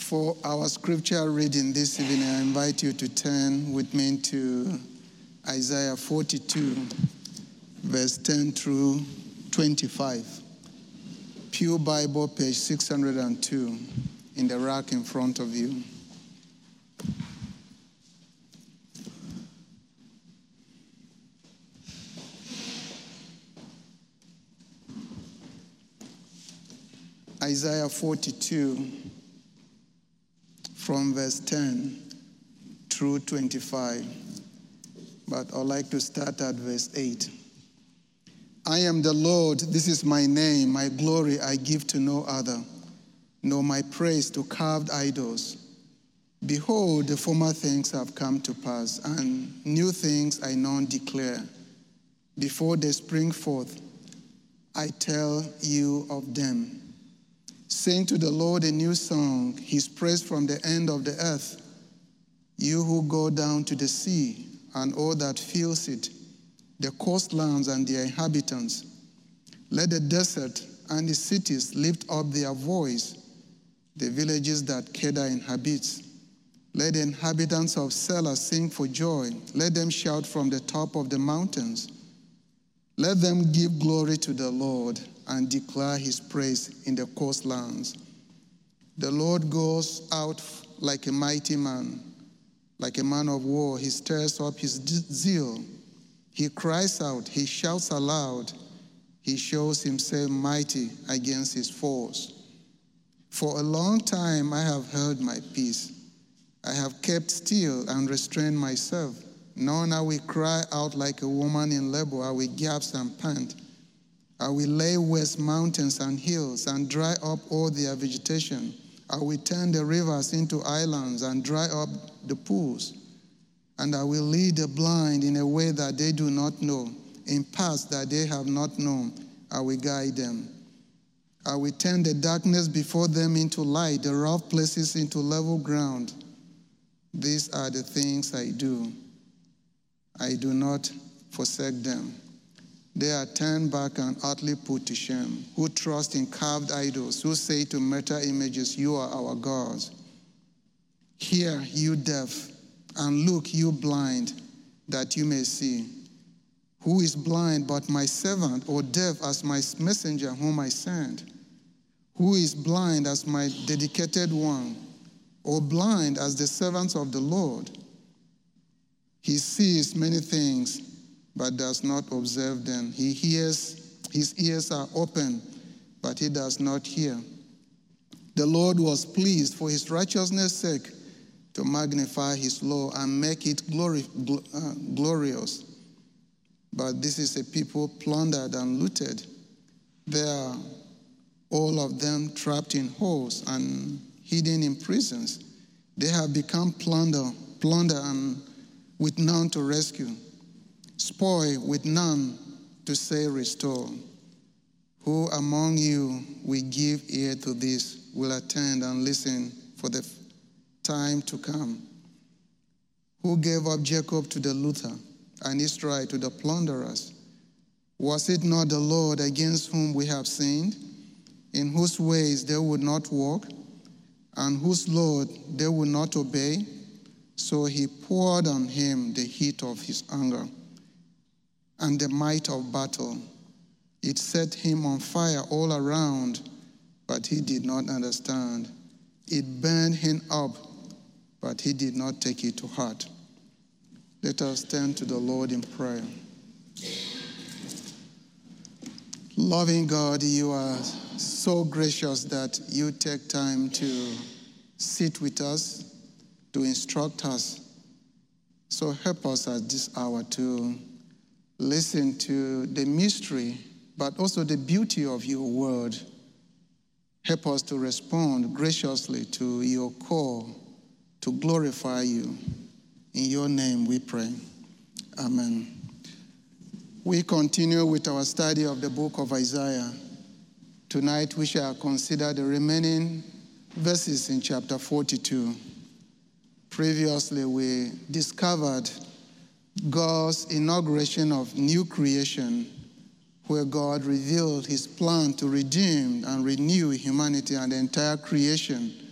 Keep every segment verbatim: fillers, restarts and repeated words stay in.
For our scripture reading this evening, I invite you to turn with me to Isaiah forty-two, verse ten through twenty-five. Pew Bible, page six hundred two, in the rack in front of you. Isaiah forty-two, from verse ten through twenty-five. But I'd like to start at verse eight. I am the Lord, this is my name, my glory I give to no other, nor my praise to carved idols. Behold, the former things have come to pass, and new things I now declare. Before they spring forth, I tell you of them. Sing to the Lord a new song, his praise from the end of the earth. You who go down to the sea, and all that fills it, the coastlands and their inhabitants. Let the desert and the cities lift up their voice, the villages that Kedar inhabits. Let the inhabitants of Selah sing for joy. Let them shout from the top of the mountains. Let them give glory to the Lord and declare his praise in the coastlands. The Lord goes out like a mighty man, like a man of war. He stirs up his zeal. He cries out, he shouts aloud. He shows himself mighty against his foes. For a long time I have held my peace. I have kept still and restrained myself. Now I will cry out like a woman in labor. I will gasp and pant. I will lay waste mountains and hills and dry up all their vegetation. I will turn the rivers into islands and dry up the pools. And I will lead the blind in a way that they do not know. In paths that they have not known, I will guide them. I will turn the darkness before them into light, the rough places into level ground. These are the things I do. I do not forsake them. They are turned back and utterly put to shame, who trust in carved idols, who say to metal images, you are our gods. Hear, you deaf, and look, you blind, that you may see. Who is blind but my servant, or deaf as my messenger whom I sent? Who is blind as my dedicated one, or blind as the servants of the Lord? He sees many things, but does not observe them. He hears, his ears are open, but he does not hear. The Lord was pleased for his righteousness' sake to magnify his law and make it glory, gl- uh, glorious. But this is a people plundered and looted. They are all of them trapped in holes and hidden in prisons. They have become plunder, plunder and with none to rescue. Spoil with none to say restore. Who among you will give ear to this, will attend and listen for the time to come? Who gave up Jacob to the looter and Israel to the plunderers? Was it not the Lord against whom we have sinned, in whose ways they would not walk, and whose Lord they would not obey? So he poured on him the heat of his anger and the might of battle. It set him on fire all around, but he did not understand. It burned him up, but he did not take it to heart. Let us turn to the Lord in prayer. Loving God, you are so gracious that you take time to sit with us, to instruct us. So help us at this hour to listen to the mystery, but also the beauty of your word. Help us to respond graciously to your call to glorify you. In your name we pray. Amen. We continue with our study of the book of Isaiah. Tonight we shall consider the remaining verses in chapter forty-two. Previously we discovered God's inauguration of new creation, where God revealed his plan to redeem and renew humanity and the entire creation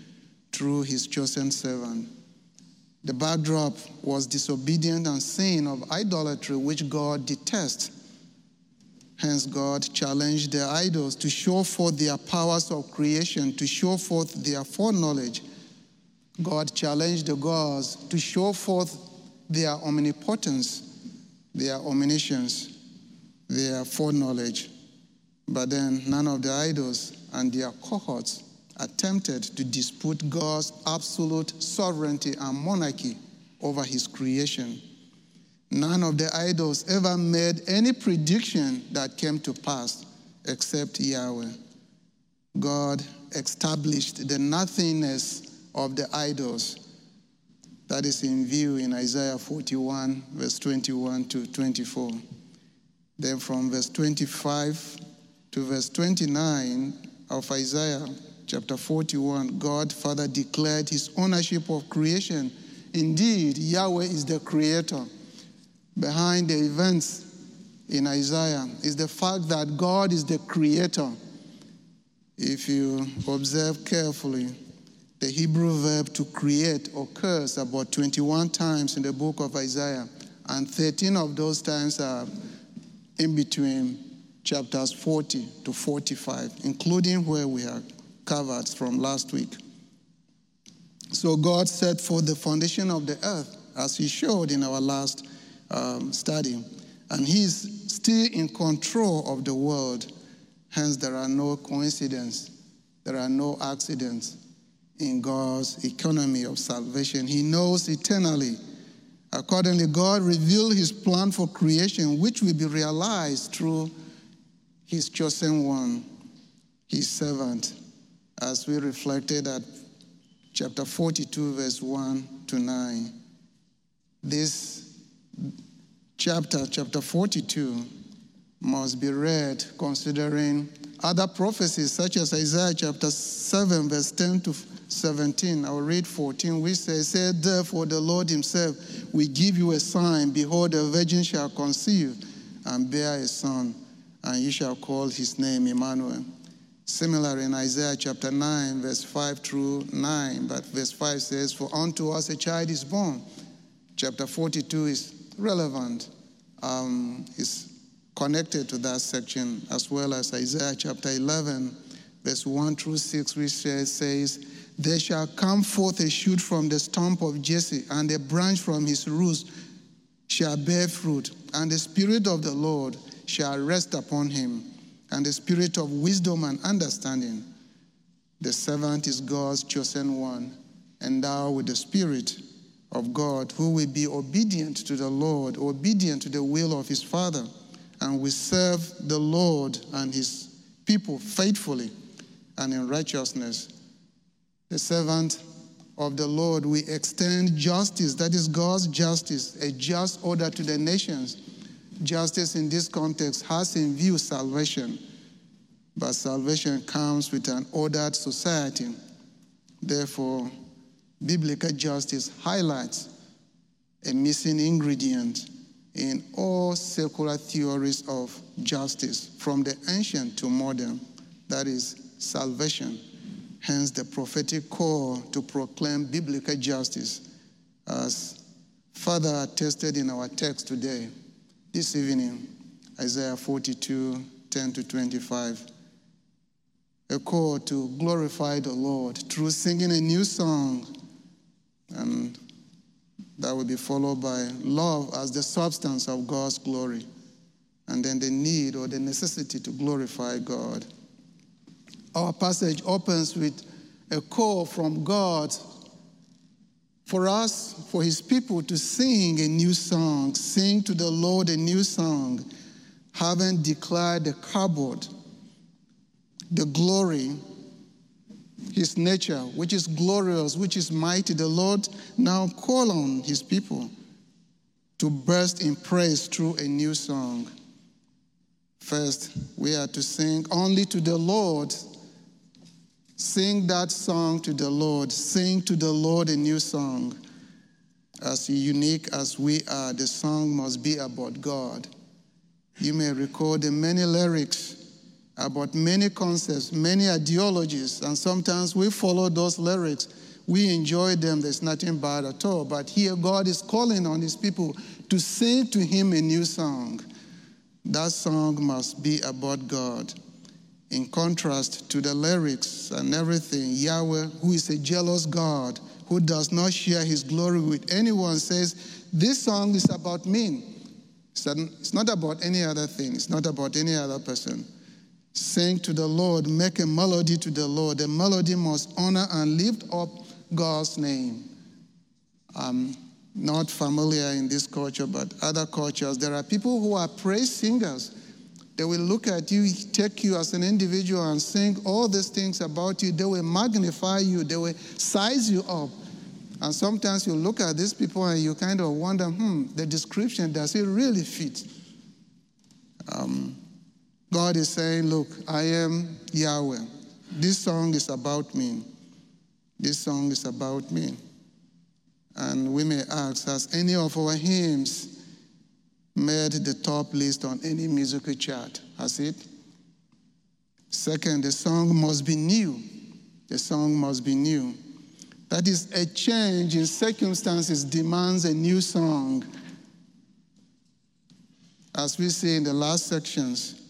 through his chosen servant. The backdrop was disobedience and sin of idolatry, which God detests. Hence, God challenged the idols to show forth their powers of creation, to show forth their foreknowledge. God challenged the gods to show forth their omnipotence, their omniscience, their foreknowledge. But then none of the idols and their cohorts attempted to dispute God's absolute sovereignty and monarchy over his creation. None of the idols ever made any prediction that came to pass except Yahweh. God established the nothingness of the idols. That is in view in Isaiah forty-one, verse twenty-one to twenty-four. Then from verse twenty-five to verse twenty-nine of Isaiah chapter forty-one, God further declared his ownership of creation. Indeed, Yahweh is the creator. Behind the events in Isaiah is the fact that God is the creator. If you observe carefully, the Hebrew verb to create occurs about twenty-one times in the book of Isaiah, and thirteen of those times are in between chapters forty to forty-five, including where we are covered from last week. So God set forth the foundation of the earth, as he showed in our last um, study, and he is still in control of the world. Hence, there are no coincidences, there are no accidents in God's economy of salvation. He knows eternally. Accordingly, God revealed his plan for creation, which will be realized through his chosen one, his servant, as we reflected at chapter forty-two, verse one to nine. This chapter, chapter forty-two, must be read considering other prophecies, such as Isaiah chapter seven, verse ten to seventeen. I'll read fourteen, which says, "Say therefore the Lord himself will give you a sign. Behold, a virgin shall conceive and bear a son, and you shall call his name Emmanuel." Similar in Isaiah chapter nine, verse five through nine, but verse five says, "For unto us a child is born." Chapter forty-two is relevant. Um, it's connected to that section, as well as Isaiah chapter eleven, verse one through six, which says, "There shall come forth a shoot from the stump of Jesse, and a branch from his roots shall bear fruit, and the Spirit of the Lord shall rest upon him, and the spirit of wisdom and understanding. The servant is God's chosen one, endowed with the Spirit of God, who will be obedient to the Lord, obedient to the will of his Father, and will serve the Lord and his people faithfully and in righteousness. The servant of the Lord will extend justice," that is God's justice, a just order to the nations. Justice in this context has in view salvation, but salvation comes with an ordered society. Therefore, biblical justice highlights a missing ingredient in all secular theories of justice, from the ancient to modern, that is salvation. Hence the prophetic call to proclaim biblical justice, as further attested in our text today, this evening, Isaiah forty-two, ten to twenty-five. A call to glorify the Lord through singing a new song, and that will be followed by love as the substance of God's glory, and then the need or the necessity to glorify God. Our passage opens with a call from God for us, for his people, to sing a new song, sing to the Lord a new song, having declared the kabod, the glory, his nature, which is glorious, which is mighty. The Lord now call on his people to burst in praise through a new song. First, we are to sing only to the Lord. Sing that song to the Lord. Sing to the Lord a new song. As unique as we are, the song must be about God. You may recall the many lyrics about many concepts, many ideologies, and sometimes we follow those lyrics we enjoy them. There's nothing bad at all. But here God is calling on his people to sing to him a new song. That song must be about God. In contrast to the lyrics and everything, Yahweh, who is a jealous God, who does not share his glory with anyone, says, this song is about me. It's not about any other thing. It's not about any other person. Sing to the Lord, make a melody to the Lord. The melody must honor and lift up God's name. I'm not familiar in this culture, but other cultures, there are people who are praise singers. They will look at you, take you as an individual and sing all these things about you. They will magnify you. They will size you up. And sometimes you look at these people and you kind of wonder, hmm, the description, does it really fit? Um, God is saying, look, I am Yahweh. This song is about me. This song is about me. And we may ask, has any of our hymns made the top list on any musical chart? Has it? Second, the song must be new. The song must be new. That is, a change in circumstances demands a new song. As we see in the last sections,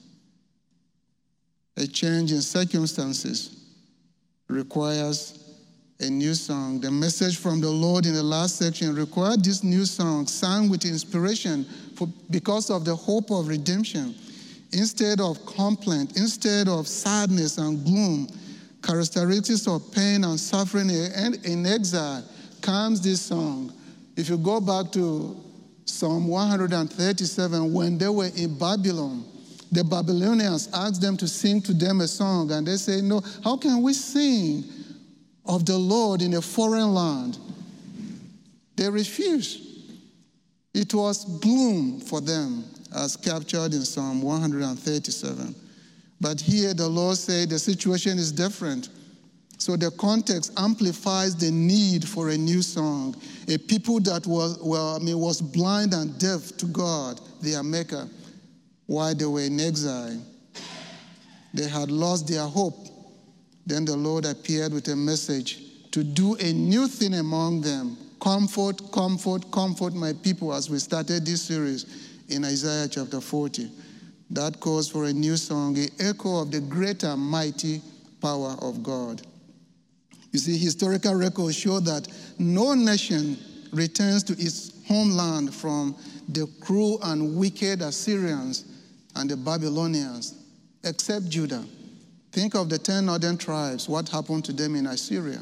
a change in circumstances requires a new song. The message from the Lord in the last section required this new song, sung with inspiration for, because of the hope of redemption. Instead of complaint, instead of sadness and gloom, characteristics of pain and suffering and in exile, comes this song. If you go back to Psalm one thirty-seven, when they were in Babylon, the Babylonians asked them to sing to them a song, and they say, no, how can we sing of the Lord in a foreign land? They refused. It was gloom for them, as captured in Psalm one thirty-seven. But here the Lord said the situation is different. So the context amplifies the need for a new song. A people that was, well, I mean, was blind and deaf to God, their Maker, while they were in exile. They had lost their hope. Then the Lord appeared with a message to do a new thing among them. Comfort, comfort, comfort my people, as we started this series in Isaiah chapter forty. That calls for a new song, an echo of the great and mighty power of God. You see, historical records show that no nation returns to its homeland from the cruel and wicked Assyrians and the Babylonians, except Judah. Think of the ten northern tribes, what happened to them in Assyria.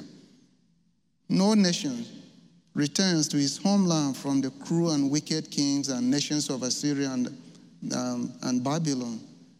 No nation returns to its homeland from the cruel and wicked kings and nations of Assyria and Um, and Babylon.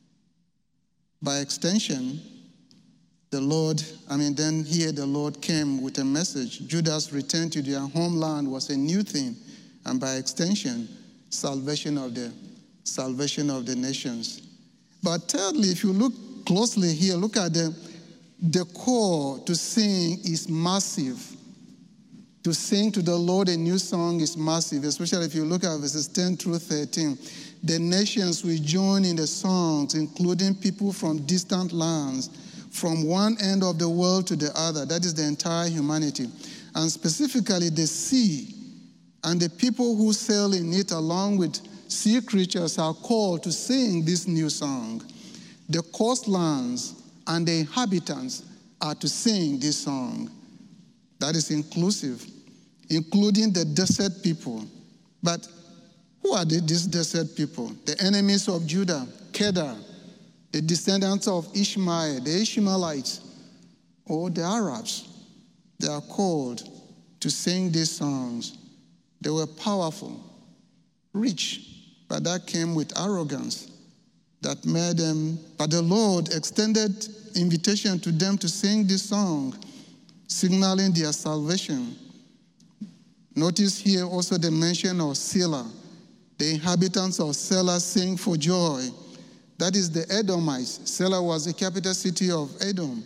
By extension, the Lord, I mean, then here the Lord came with a message. Judah's return to their homeland was a new thing, and by extension, salvation of the salvation of the nations. But thirdly, if you look closely here, look at the the call to sing is massive. To sing to the Lord a new song is massive, especially if you look at verses ten through thirteen. The nations will join in the songs, including people from distant lands, from one end of the world to the other. That is the entire humanity. And specifically the sea and the people who sail in it, along with sea creatures, are called to sing this new song. The coastlands and the inhabitants are to sing this song. That is inclusive, including the desert people. But who are the, these desert people? The enemies of Judah, Kedar, the descendants of Ishmael, the Ishmaelites, or the Arabs. They are called to sing these songs. They were powerful, rich, but that came with arrogance that made them. But the Lord extended invitation to them to sing this song, signaling their salvation. Notice here also the mention of Selah. The inhabitants of Selah sing for joy. That is the Edomites. Selah was the capital city of Edom.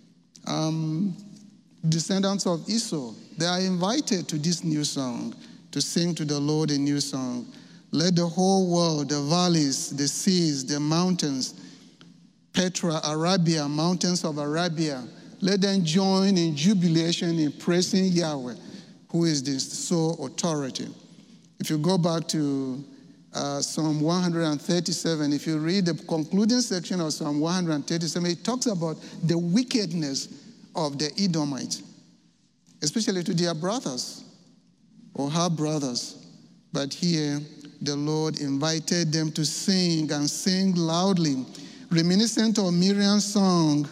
Um, descendants of Esau, they are invited to this new song, to sing to the Lord a new song. Let the whole world, the valleys, the seas, the mountains, Petra, Arabia, mountains of Arabia, Let them join in jubilation in praising Yahweh, who is the sole authority. If you go back to uh, Psalm one thirty-seven, if you read the concluding section of Psalm one thirty-seven, it talks about the wickedness of the Edomites, especially to their brothers or her brothers. But here, the Lord invited them to sing and sing loudly, reminiscent of Miriam's song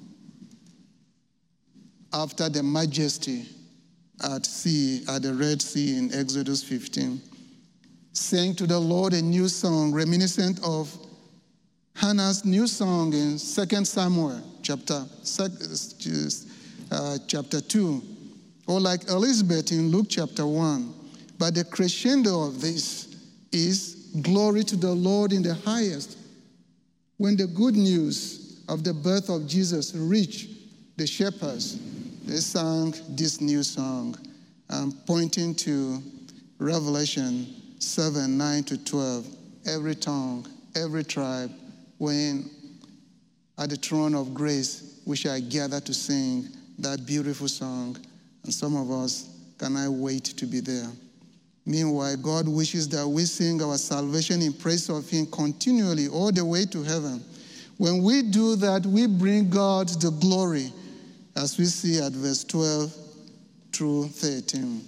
after the majesty at sea, at the Red Sea in Exodus fifteen. Sing to the Lord a new song, reminiscent of Hannah's new song in Second Samuel chapter, uh, chapter two, or like Elizabeth in Luke chapter one. But the crescendo of this is glory to the Lord in the highest. When the good news of the birth of Jesus reached the shepherds, they sang this new song, um, pointing to Revelation seven, nine to twelve. Every tongue, every tribe, when at the throne of grace we shall gather to sing that beautiful song. And some of us cannot wait to be there. Meanwhile, God wishes that we sing our salvation in praise of him continually all the way to heaven. When we do that, we bring God the glory, as we see at verse twelve through thirteen,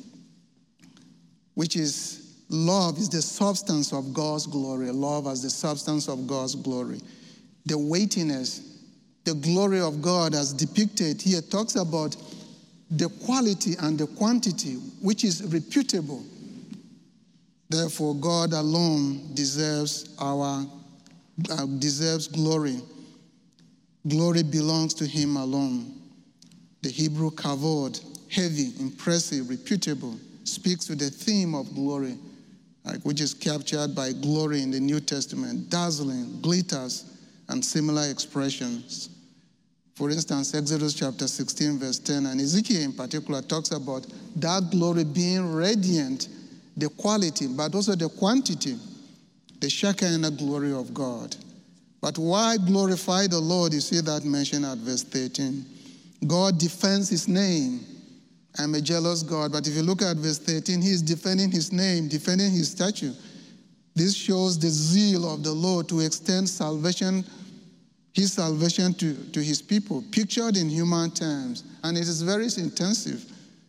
which is love is the substance of God's glory. Love as the substance of God's glory. The weightiness, the glory of God as depicted here talks about the quality and the quantity, which is reputable. Therefore, God alone deserves our uh, deserves glory. Glory belongs to him alone. The Hebrew kavod, heavy, impressive, reputable, speaks to the theme of glory, like which is captured by glory in the New Testament, dazzling, glitters, and similar expressions. For instance, Exodus chapter sixteen, verse ten, and Ezekiel in particular talks about that glory being radiant, the quality, but also the quantity, the Shekinah glory of God. But why glorify the Lord? You see that mentioned at verse thirteen. God defends his name. I'm a jealous God, but if you look at verse thirteen, he is defending his name, defending his statue. This shows the zeal of the Lord to extend salvation, his salvation to, to his people, pictured in human terms. And it is very intensive.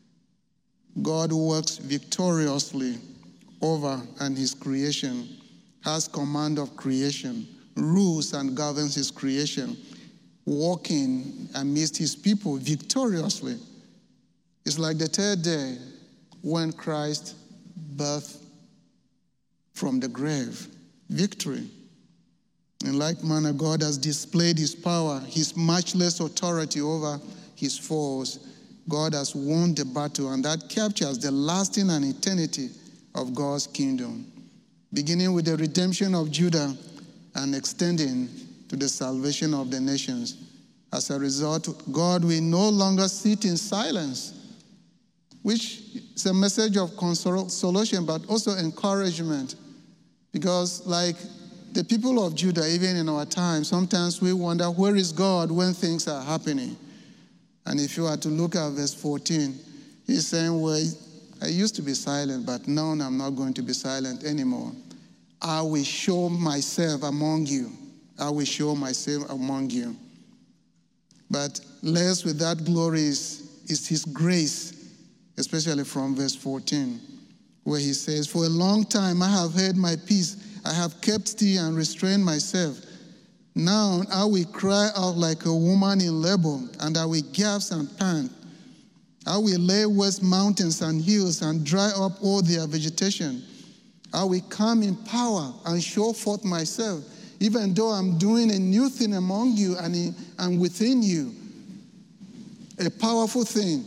God works victoriously over and his creation, has command of creation, rules and governs his creation, walking amidst his people victoriously. It's like the third day when Christ birthed from the grave. Victory. In like manner, God has displayed his power, his matchless authority over his foes. God has won the battle, and that captures the lasting and eternity of God's kingdom, beginning with the redemption of Judah and extending to the salvation of the nations. As a result, God will no longer sit in silence, which is a message of consolation, but also encouragement. Because like the people of Judah, even in our time, sometimes we wonder, where is God when things are happening? And if you are to look at verse fourteen, he's saying, well, I used to be silent, but now I'm not going to be silent anymore. I will show myself among you. I will show myself among you. But less with that glory is, is his grace, especially from verse fourteen, where he says, for a long time I have held my peace. I have kept still and restrained myself. Now I will cry out like a woman in labor, and I will gasp and pant. I will lay waste mountains and hills and dry up all their vegetation. I will come in power and show forth myself, even though I'm doing a new thing among you and, in, and within you, a powerful thing.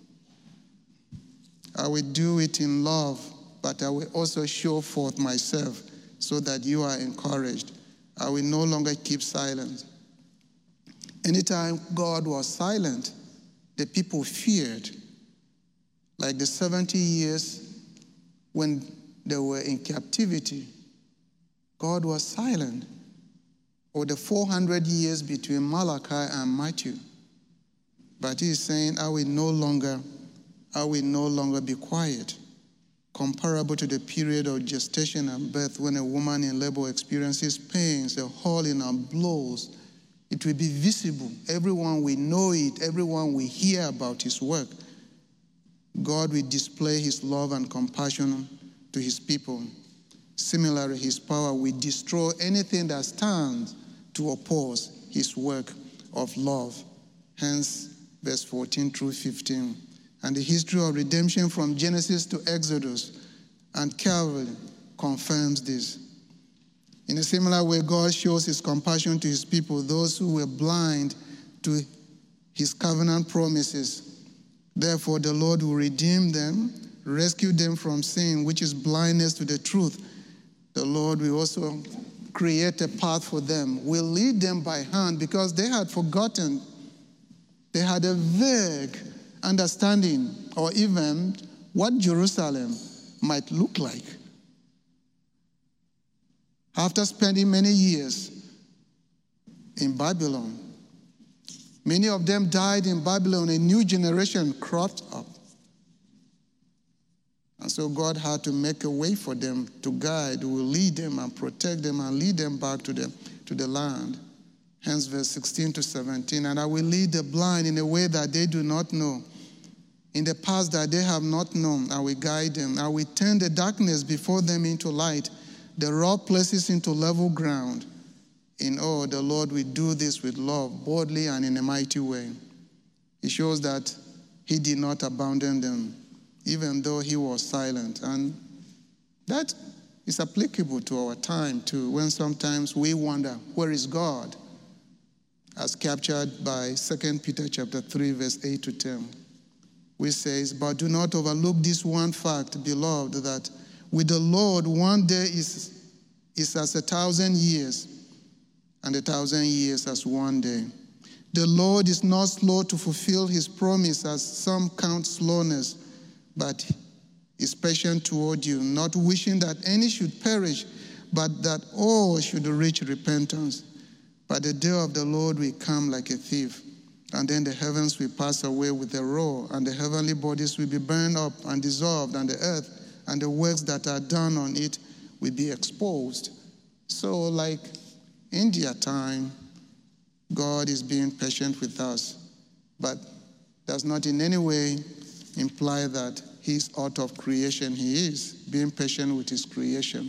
I will do it in love, but I will also show forth myself so that you are encouraged. I will no longer keep silent. Anytime God was silent, the people feared. Like the seventy years when they were in captivity, God was silent. Or the four hundred years between Malachi and Matthew, But he is saying, I will no longer, I will no longer be quiet. Comparable to the period of gestation and birth when a woman in labor experiences pains, a hurling and blows, it will be visible. Everyone will know it. Everyone will hear about his work. God will display his love and compassion to his people. Similarly, his power will destroy anything that stands to oppose his work of love. Hence, verse fourteen through fifteen. And the history of redemption from Genesis to Exodus and Calvary confirms this. In a similar way, God shows his compassion to his people, those who were blind to his covenant promises. Therefore, the Lord will redeem them, rescue them from sin, which is blindness to the truth. The Lord will also create a path for them, will lead them by hand, because they had forgotten. They had a vague understanding, or even what Jerusalem might look like. After spending many years in Babylon, many of them died in Babylon. A new generation cropped up. And so God had to make a way for them to guide, who will lead them and protect them and lead them back to the, to the land. Hence verse sixteen to seventeen. And I will lead the blind in a way that they do not know. In the past that they have not known, I will guide them. I will turn the darkness before them into light, the rough places into level ground. In all, the Lord will do this with love, boldly and in a mighty way. It shows that he did not abandon them, even though he was silent. And that is applicable to our time too, when sometimes we wonder, where is God? As captured by Second Peter chapter three, verse eight to ten. Which says, but do not overlook this one fact, beloved, that with the Lord one day is, is as a thousand years, and a thousand years as one day. The Lord is not slow to fulfill his promise, as some count slowness, but is patient toward you, not wishing that any should perish, but that all should reach repentance. But the day of the Lord will come like a thief. And then the heavens will pass away with a roar, and the heavenly bodies will be burned up and dissolved, and the earth and the works that are done on it will be exposed. So, like in their time, God is being patient with us, but does not in any way imply that he's out of creation. He is being patient with his creation.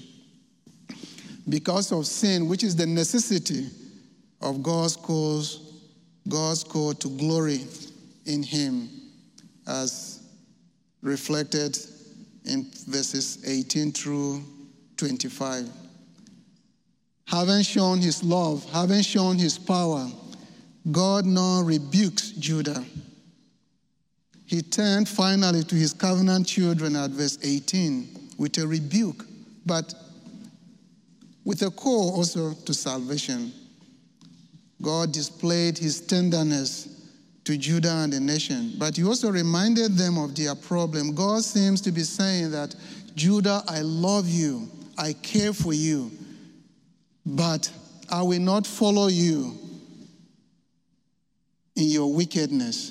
Because of sin, which is the necessity of God's cause, God's call to glory in him, as reflected in verses eighteen through twenty-five. Having shown his love, having shown his power, God now rebukes Judah. He turned finally to his covenant children at verse eighteen with a rebuke, but with a call also to salvation. God displayed his tenderness to Judah and the nation, but he also reminded them of their problem. God seems to be saying that, Judah, I love you, I care for you, but I will not follow you in your wickedness.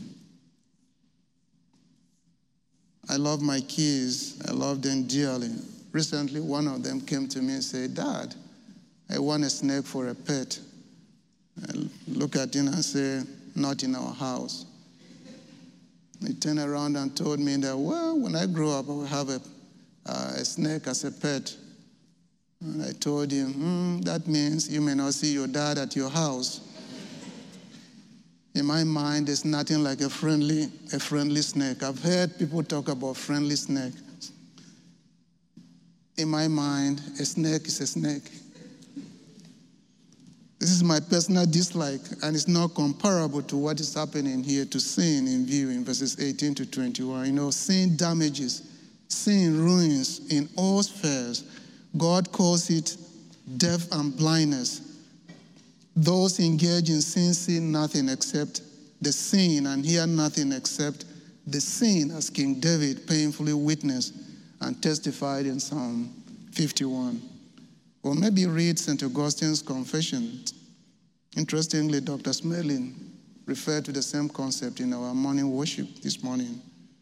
I love my kids, I love them dearly. Recently, one of them came to me and said, Dad, I want a snake for a pet. I look at him and say, not in our house. He turned around and told me that, well, when I grow up, I will have a, uh, a snake as a pet. And I told him, hmm, that means you may not see your dad at your house. In my mind, there's nothing like a friendly, a friendly snake. I've heard people talk about friendly snake. In my mind, a snake is a snake. This is my personal dislike, and it's not comparable to what is happening here to sin in view in verses eighteen to twenty-one. You know, sin damages, sin ruins in all spheres. God calls it death and blindness. Those engaged in sin see nothing except the sin and hear nothing except the sin, as King David painfully witnessed and testified in Psalm fifty-one. Or maybe read Saint Augustine's Confession. Interestingly, Doctor Smerlin refer to the same concept in our morning worship this morning.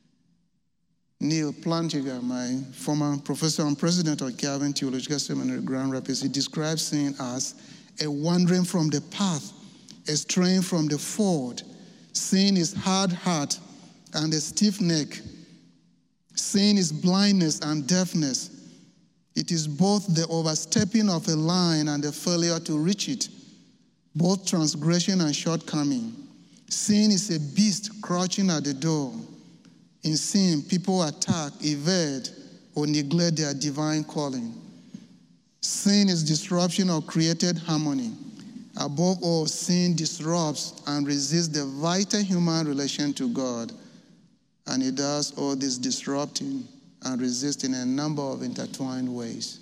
Neil Plantinga, my former professor and president of Calvin Theological Seminary, Grand Rapids, he describes sin as a wandering from the path, a straying from the fold. Sin is hard heart and a stiff neck. Sin is blindness and deafness. It is both the overstepping of a line and the failure to reach it, both transgression and shortcoming. Sin is a beast crouching at the door. In sin, people attack, evade, or neglect their divine calling. Sin is disruption of created harmony. Above all, sin disrupts and resists the vital human relation to God. And it does all this disrupting and resisting in a number of intertwined ways.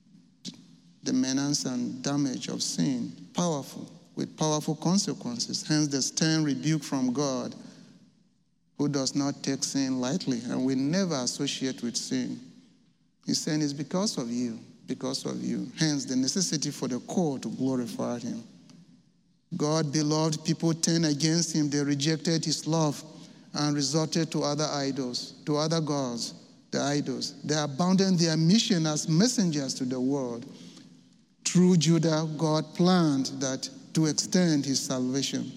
The menace and damage of sin, powerful, with powerful consequences. Hence the stern rebuke from God, who does not take sin lightly and will never associate with sin. He's saying it's because of you, because of you. Hence the necessity for the core to glorify him. God, beloved, people turned against him. They rejected his love and resorted to other idols, to other gods, the idols. They abandoned their mission as messengers to the world. Through Judah, God planned that to extend his salvation.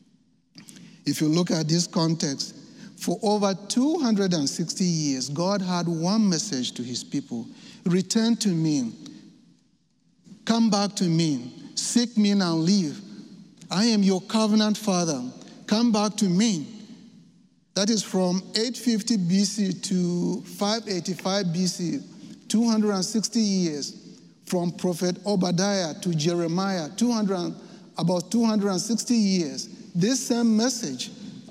If you look at this context, for over two hundred sixty years, God had one message to his people: return to me, come back to me, seek me and live. I am your covenant father. Come back to me. That is from eight fifty B C to five eighty-five B C, two hundred sixty years. From Prophet Obadiah to Jeremiah, two hundred, about two hundred sixty years. This same message.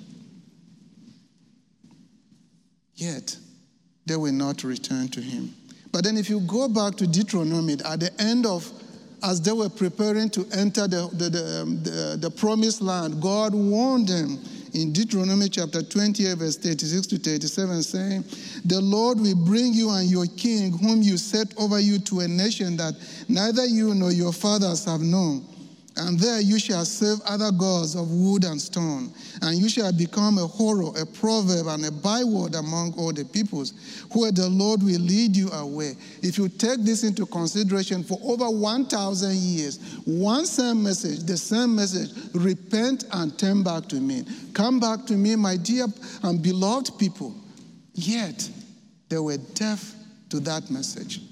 Yet, they will not return to him. But then if you go back to Deuteronomy, at the end of, as they were preparing to enter the, the, the, um, the, the promised land, God warned them in Deuteronomy chapter twenty-eight, verse thirty-six to thirty-seven, saying, the Lord will bring you and your king, whom you set over you, to a nation that neither you nor your fathers have known. And there you shall serve other gods of wood and stone, and you shall become a horror, a proverb, and a byword among all the peoples, where the Lord will lead you away. If you take this into consideration, for over one thousand years, one same message, the same message: repent and turn back to me. Come back to me, my dear and beloved people. Yet, they were deaf to that message.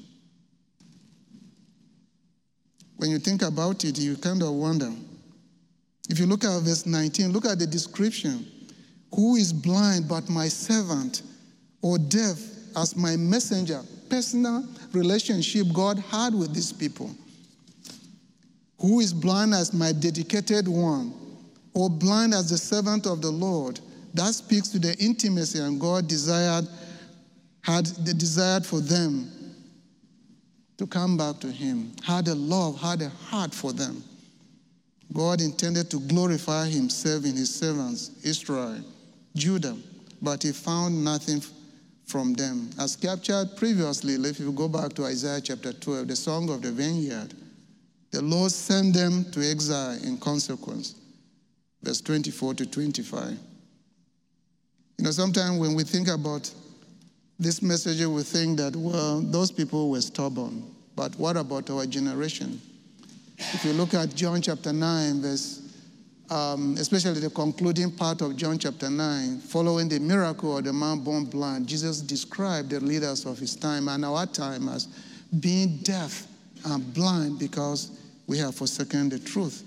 When you think about it, you kind of wonder. If you look at verse nineteen, look at the description. Who is blind but my servant, or deaf as my messenger? Personal relationship God had with these people. Who is blind as my dedicated one, or blind as the servant of the Lord? That speaks to the intimacy and God desired, had the desire for them to come back to him, had a love, had a heart for them. God intended to glorify himself in his servants, Israel, Judah, but he found nothing from them. As captured previously, if you go back to Isaiah chapter twelve, the song of the vineyard, the Lord sent them to exile in consequence. Verse twenty-four to twenty-five. You know, sometimes when we think about this message, we think that, well, those people were stubborn. But what about our generation? If you look at John chapter nine, verse, um, especially the concluding part of John chapter nine, following the miracle of the man born blind, Jesus described the leaders of his time and our time as being deaf and blind because we have forsaken the truth.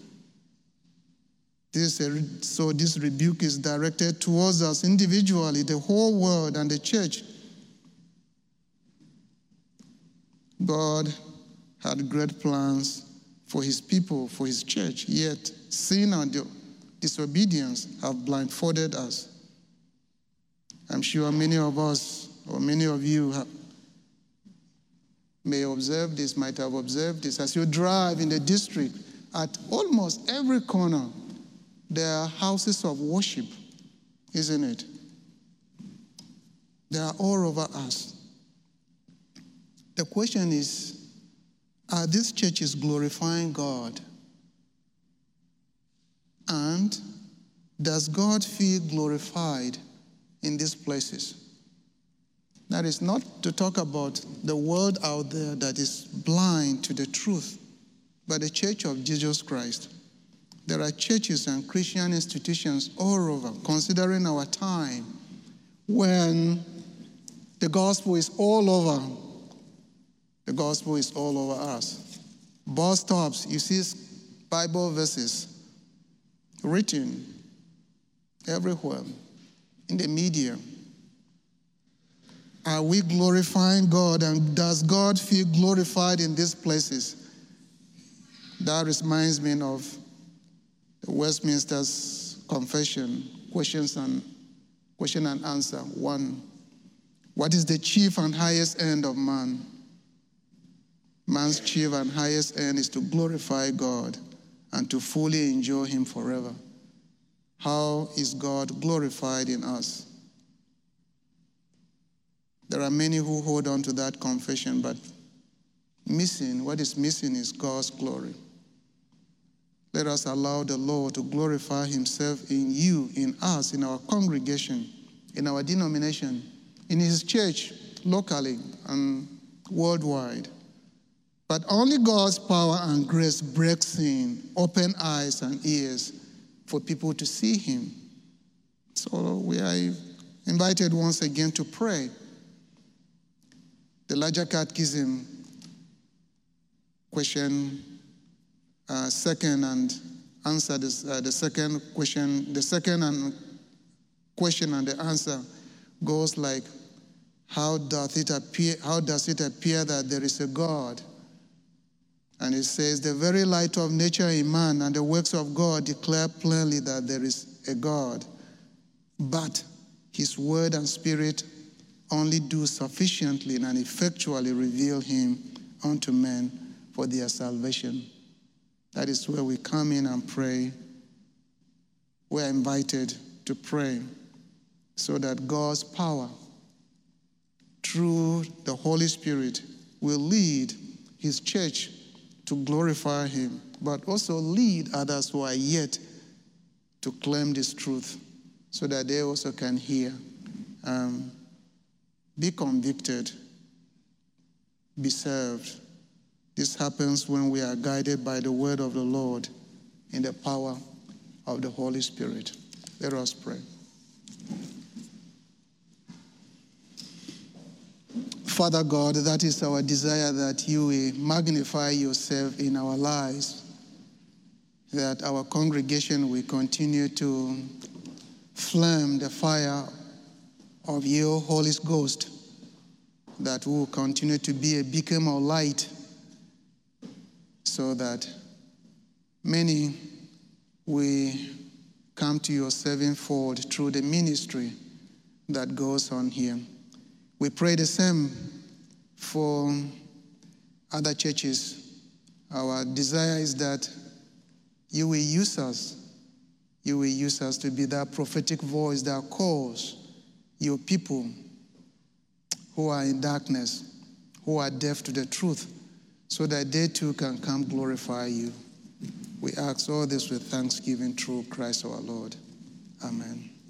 This, uh, so this rebuke is directed towards us individually, the whole world, and the church. God had great plans for his people, for his church, yet sin and disobedience have blindfolded us. I'm sure many of us, or many of you, have, may observe this, might have observed this. As you drive in the district, at almost every corner, there are houses of worship, isn't it? They are all over us. The question is, are these churches glorifying God? And does God feel glorified in these places? That is not to talk about the world out there that is blind to the truth, but the Church of Jesus Christ. There are churches and Christian institutions all over, considering our time, when the gospel is all over. The gospel is all over us. Bus stops, you see Bible verses written everywhere, in the media. Are we glorifying God, and does God feel glorified in these places? That reminds me of the Westminster's Confession, questions and question and answer. One, what is the chief and highest end of man? Man's chief and highest end is to glorify God and to fully enjoy him forever. How is God glorified in us? There are many who hold on to that confession, but missing, what is missing is God's glory. Let us allow the Lord to glorify himself in you, in us, in our congregation, in our denomination, in his church, locally and worldwide. But only God's power and grace breaks in, open eyes and ears for people to see him. So we are invited once again to pray. The Larger Catechism, question uh, second and answer this, uh, the second question, the second and question and the answer goes like, how doth it appear, how does it appear that there is a God? And it says, the very light of nature in man and the works of God declare plainly that there is a God. But his word and spirit only do sufficiently and effectually reveal him unto men for their salvation. That is where we come in and pray. We are invited to pray so that God's power through the Holy Spirit will lead his church to glorify him, but also lead others who are yet to claim this truth so that they also can hear, um, be convicted, be served. This happens when we are guided by the word of the Lord in the power of the Holy Spirit. Let us pray. Father God, that is our desire, that you will magnify yourself in our lives, that our congregation will continue to flame the fire of your Holy Ghost, that we will continue to be a beacon of light so that many will come to your sevenfold through the ministry that goes on here. We pray the same for other churches. Our desire is that you will use us. You will use us to be that prophetic voice that calls your people who are in darkness, who are deaf to the truth, so that they too can come glorify you. We ask all this with thanksgiving through Christ our Lord. Amen.